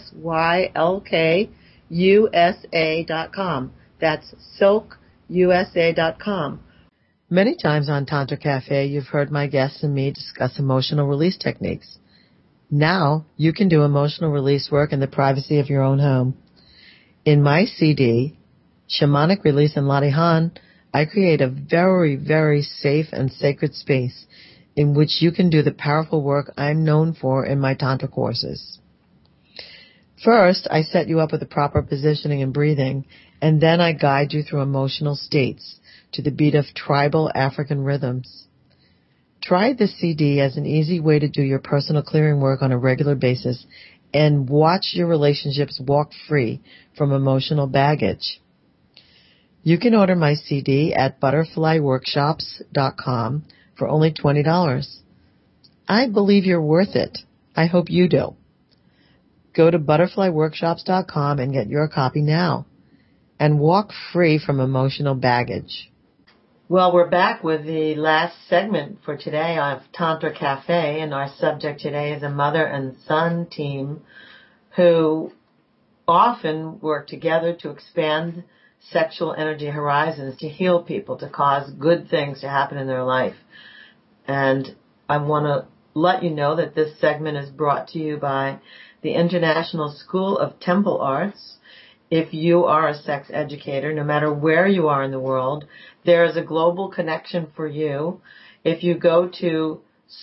SYLKUSA.com. That's SilkUSA.com. Many times on Tantra Cafe, you've heard my guests and me discuss emotional release techniques. Now, you can do emotional release work in the privacy of your own home. In my CD, Shamanic Release in Latihan, I create a very, very safe and sacred space in which you can do the powerful work I'm known for in my Tantra courses. First, I set you up with the proper positioning and breathing, and then I guide you through emotional states to the beat of tribal African rhythms. Try this CD as an easy way to do your personal clearing work on a regular basis and watch your relationships walk free from emotional baggage. You can order my CD at butterflyworkshops.com for only $20. I believe you're worth it. I hope you do. Go to butterflyworkshops.com and get your copy now and walk free from emotional baggage. Well, we're back with the last segment for today of Tantra Cafe, and our subject today is a mother and son team who often work together to expand sexual energy horizons, to heal people, to cause good things to happen in their life. And I want to let you know that this segment is brought to you by the International School of Temple Arts. If you are a sex educator, no matter where you are in the world, there is a global connection for you. If you go to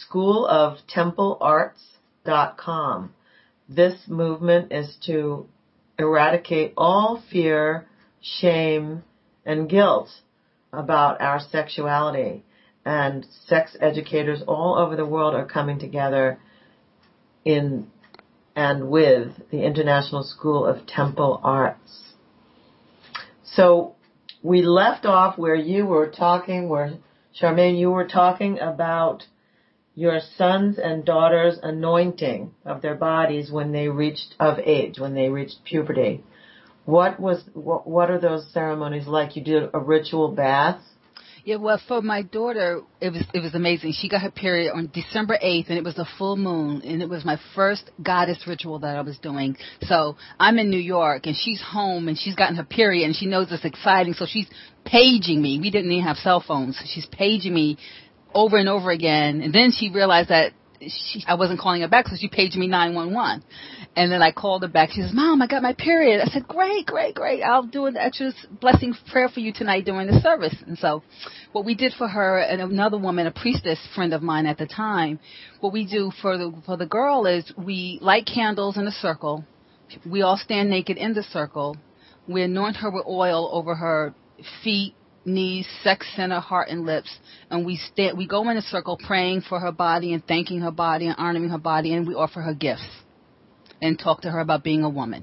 schooloftemplearts.com, this movement is to eradicate all fear, shame, and guilt about our sexuality. And sex educators all over the world are coming together in and with the International School of Temple Arts. So we left off where you were talking, where Charmaine, you were talking about your sons and daughters' anointing of their bodies when they reached of age, when they reached puberty. What are those ceremonies like? You did a ritual bath? Yeah, well, for my daughter, it was amazing. She got her period on December 8th, and it was a full moon, and it was my first goddess ritual that I was doing. So I'm in New York, and she's home, and she's gotten her period, and she knows it's exciting, so she's paging me. We didn't even have cell phones. She's paging me over and over again, and then she realized that I wasn't calling her back, so she paged me 911. And then I called her back. She says, Mom, I got my period. I said, great. I'll do an extra blessing prayer for you tonight during the service. And so what we did for her and another woman, a priestess friend of mine at the time, what we do for the girl is we light candles in a circle. We all stand naked in the circle. We anoint her with oil over her feet, knees, sex center, heart, and lips. And we go in a circle praying for her body and thanking her body and honoring her body, and we offer her gifts and talk to her about being a woman.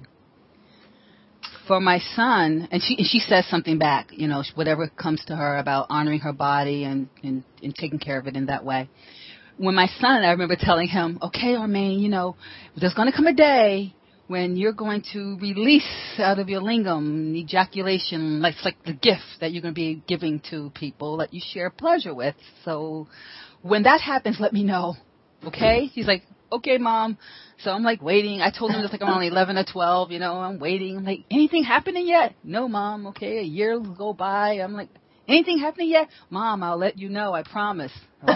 For my son, and she says something back, whatever comes to her about honoring her body and taking care of it in that way. When my son, I remember telling him, okay, Armaine, there's going to come a day when you're going to release out of your lingam ejaculation, like it's like the gift that you're going to be giving to people that you share pleasure with. So when that happens, let me know, okay? He's like, okay, Mom. So I'm like waiting. I told him it's like I'm only 11 or 12, I'm waiting. I'm like, anything happening yet? No, Mom. Okay, a year will go by. I'm like, anything happening yet? Mom, I'll let you know. I promise. Okay.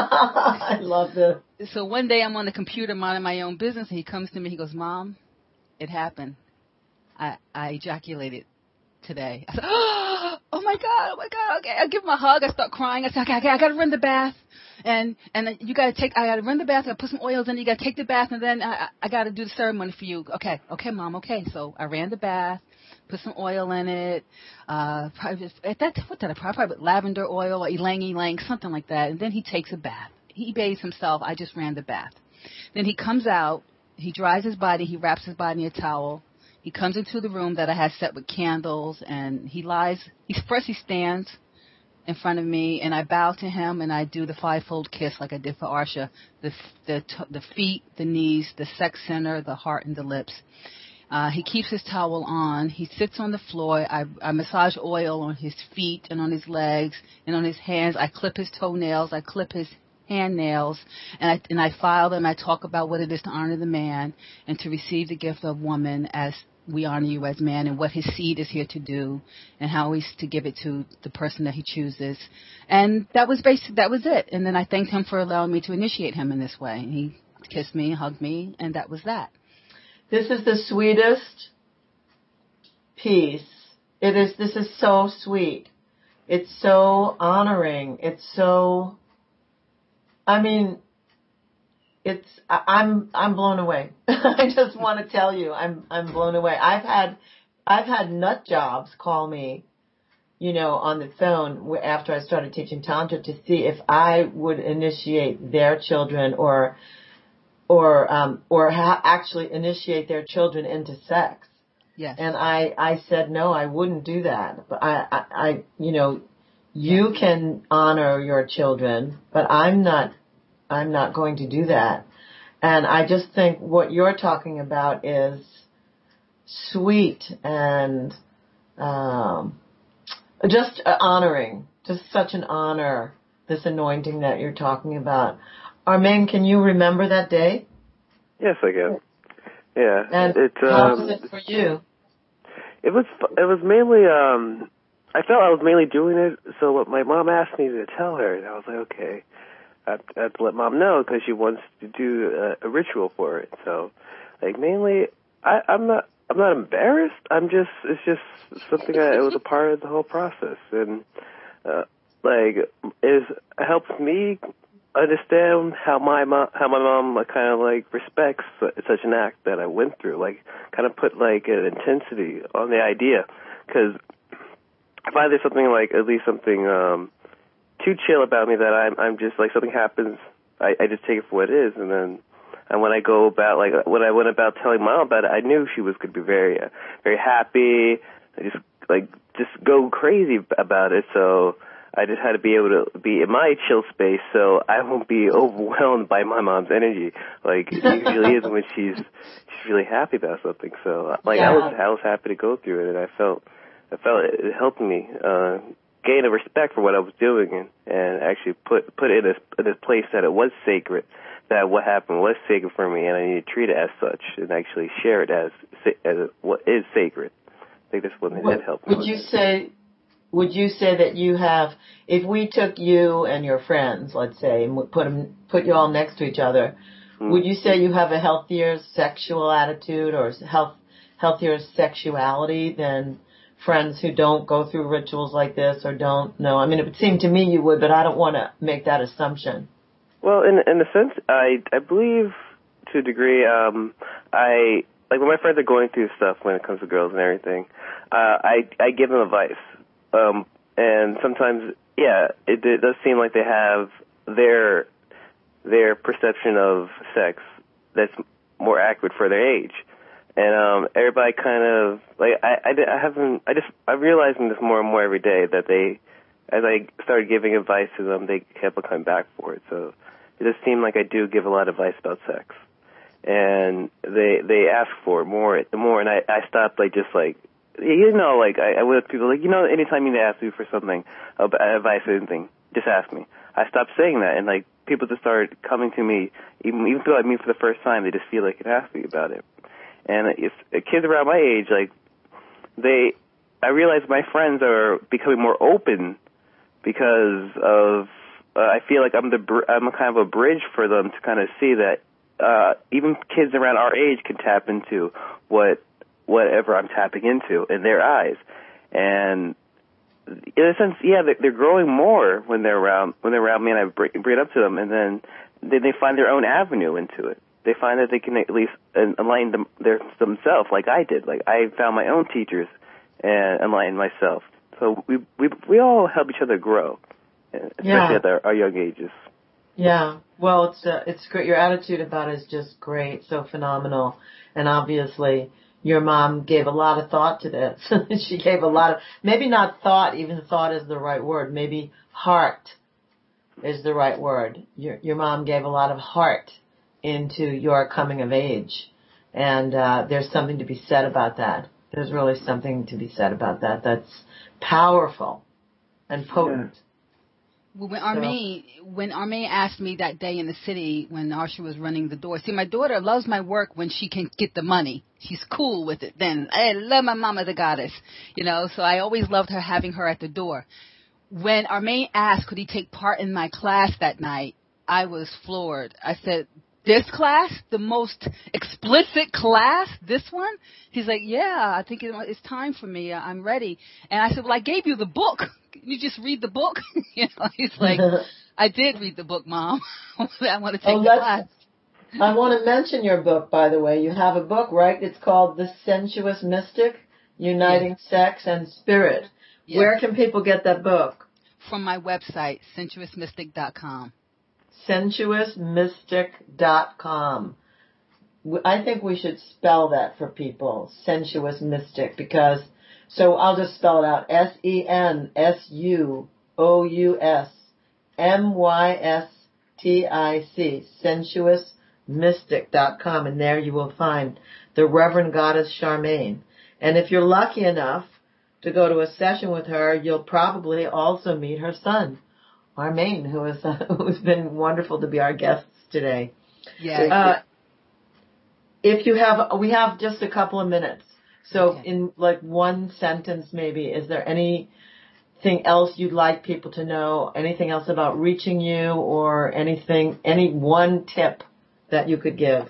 I love this. So one day I'm on the computer minding my own business, and he comes to me. He goes, Mom, it happened. I ejaculated today. I said, oh my God. Okay. I give him a hug. I start crying. I said, okay, I got to run the bath. And you got to I got to run the bath. I got to put some oils in. You got to take the bath, and then I got to do the ceremony for you. Okay, Mom. Okay. So I ran the bath, put some oil in it. Probably put lavender oil or ylang ylang, something like that. And then he takes a bath. He bathes himself. I just ran the bath. Then he comes out. He dries his body. He wraps his body in a towel. He comes into the room that I had set with candles, and he stands in front of me, and I bow to him, and I do the fivefold kiss like I did for Arsha, the feet, the knees, the sex center, the heart, and the lips. He keeps his towel on. He sits on the floor. I massage oil on his feet and on his legs and on his hands. I clip his toenails. I clip his hand nails, and I file them. I talk about what it is to honor the man and to receive the gift of woman as we honor you as man, and what his seed is here to do, and how he's to give it to the person that he chooses. And that was it. And then I thanked him for allowing me to initiate him in this way. And he kissed me, hugged me, and that was that. This is the sweetest piece. This is so sweet. It's so honoring. It's so, I'm blown away. I just want to tell you, I'm blown away. I've had nut jobs call me, on the phone after I started teaching Tantra to see if I would initiate their children or actually initiate their children into sex. Yes. And I said, no, I wouldn't do that. But you can honor your children, but I'm not going to do that. And I just think what you're talking about is sweet and just honoring, just such an honor, this anointing that you're talking about. Armaine, can you remember that day? Yes, I can. Yeah. And how was it for you? It was mainly, I felt I was mainly doing it, so what my mom asked me to tell her, and I was like, okay. I have to let Mom know because she wants to do a ritual for it. So, mainly, I'm not embarrassed. It's just something that it was a part of the whole process, and it helps me understand how my mom kind of respects such an act that I went through. Kind of put an intensity on the idea, because I find there's something at least something too chill about me that I'm just something happens, I just take it for what it is, and when I go about when I went about telling Mom about it, I knew she was going to be very very happy, just go crazy about it. So I just had to be able to be in my chill space so I won't be overwhelmed by my mom's energy it usually is when she's really happy about something. So I was happy to go through it, and I felt it helped me gain a respect for what I was doing, and actually put it in a place that it was sacred, that what happened was sacred for me, and I need to treat it as such, and actually share it as what is sacred. I think that's what that helped me. Would you say that you have, if we took you and your friends, let's say, and put you all next to each other, would you say you have a healthier sexual attitude or healthier sexuality than friends who don't go through rituals like this or don't know? It would seem to me you would, but I don't want to make that assumption. Well, in a sense, I believe to a degree, when my friends are going through stuff when it comes to girls and everything, I give them advice. and sometimes, yeah, it does seem like they have their perception of sex that's more accurate for their age. And everybody kind of, like, I'm realizing this more and more every day, that as I started giving advice to them, they kept coming back for it. So it just seemed like I do give a lot of advice about sex. And they ask for it more, and I stopped, like, just like, like, I would people, like, anytime you need to ask me for something, advice or anything, just ask me. I stopped saying that, and, like, people just started coming to me, even though I meet for the first time, they just feel they can ask me about it. And if kids around my age, like, I realize my friends are becoming more open because of, I feel like I'm kind of a bridge for them to kind of see that even kids around our age can tap into whatever I'm tapping into in their eyes. And in a sense, yeah, they're growing more when they're around me, and I bring it up to them, and then they find their own avenue into it. They find that they can at least enlighten themselves, like I did. Like, I found my own teachers and enlightened myself. So we all help each other grow, especially at our young ages. Yeah. Well, it's great. Your attitude about it is just great, so phenomenal, and obviously your mom gave a lot of thought to this. She gave a lot of, maybe not thought, even thought is the right word. Maybe heart is the right word. Your mom gave a lot of heart into your coming of age. And there's something to be said about that. There's really something to be said about that. That's powerful and potent. Yeah. Well, when Armée asked me that day in the city when Arsha was running the door, see, my daughter loves my work when she can get the money. She's cool with it then. I love my mama, the goddess, so I always loved her, having her at the door. When Armée asked could he take part in my class that night, I was floored. I said, this class, the most explicit class, this one? He's like, yeah, I think it's time for me. I'm ready. And I said, well, I gave you the book. Can you just read the book? He's like, I did read the book, Mom. I want to take the class. I want to mention your book, by the way. You have a book, right? It's called The Sensuous Mystic, Uniting Sex and Spirit. Yes. Where can people get that book? From my website, sensuousmystic.com. sensuousmystic.com. I think we should spell that for people, Sensuous Mystic, because, so I'll just spell it out, SensuousMystic, sensuousmystic.com, and there you will find the Reverend Goddess Charmaine. And if you're lucky enough to go to a session with her, you'll probably also meet her son, Armée, who's been wonderful to be our guests today. Yeah. We have just a couple of minutes. So in like one sentence maybe, is there anything else you'd like people to know? Anything else about reaching you, or any one tip that you could give?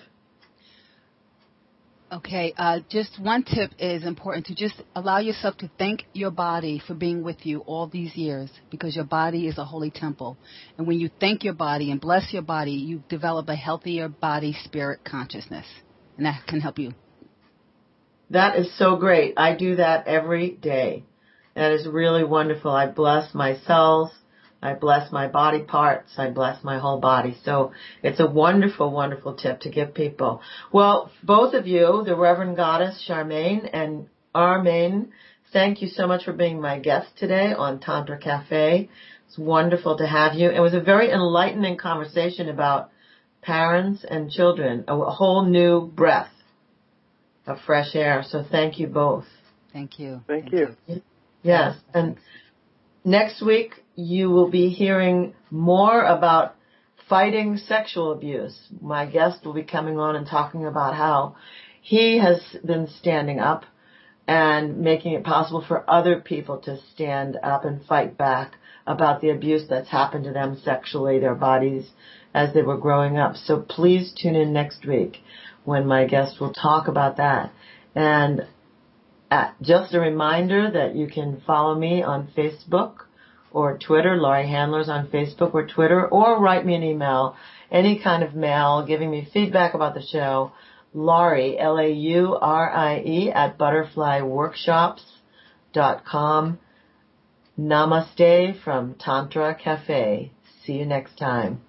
Okay, just one tip is important, to just allow yourself to thank your body for being with you all these years, because your body is a holy temple. And when you thank your body and bless your body, you develop a healthier body-spirit consciousness. And that can help you. That is so great. I do that every day. That is really wonderful. I bless my cells. I bless my body parts. I bless my whole body. So it's a wonderful, wonderful tip to give people. Well, both of you, the Reverend Goddess Charmaine and Armée, thank you so much for being my guest today on Tantra Cafe. It's wonderful to have you. It was a very enlightening conversation about parents and children, a whole new breath of fresh air. So thank you both. Thank you. Thank you. Yes. And next week, you will be hearing more about fighting sexual abuse. My guest will be coming on and talking about how he has been standing up and making it possible for other people to stand up and fight back about the abuse that's happened to them sexually, their bodies, as they were growing up. So please tune in next week when my guest will talk about that. And just a reminder that you can follow me on Facebook or Twitter. Laurie Handler's on Facebook or Twitter, or write me an email, any kind of mail giving me feedback about the show. Laurie, Laurie, at butterflyworkshops.com. Namaste from Tantra Cafe. See you next time.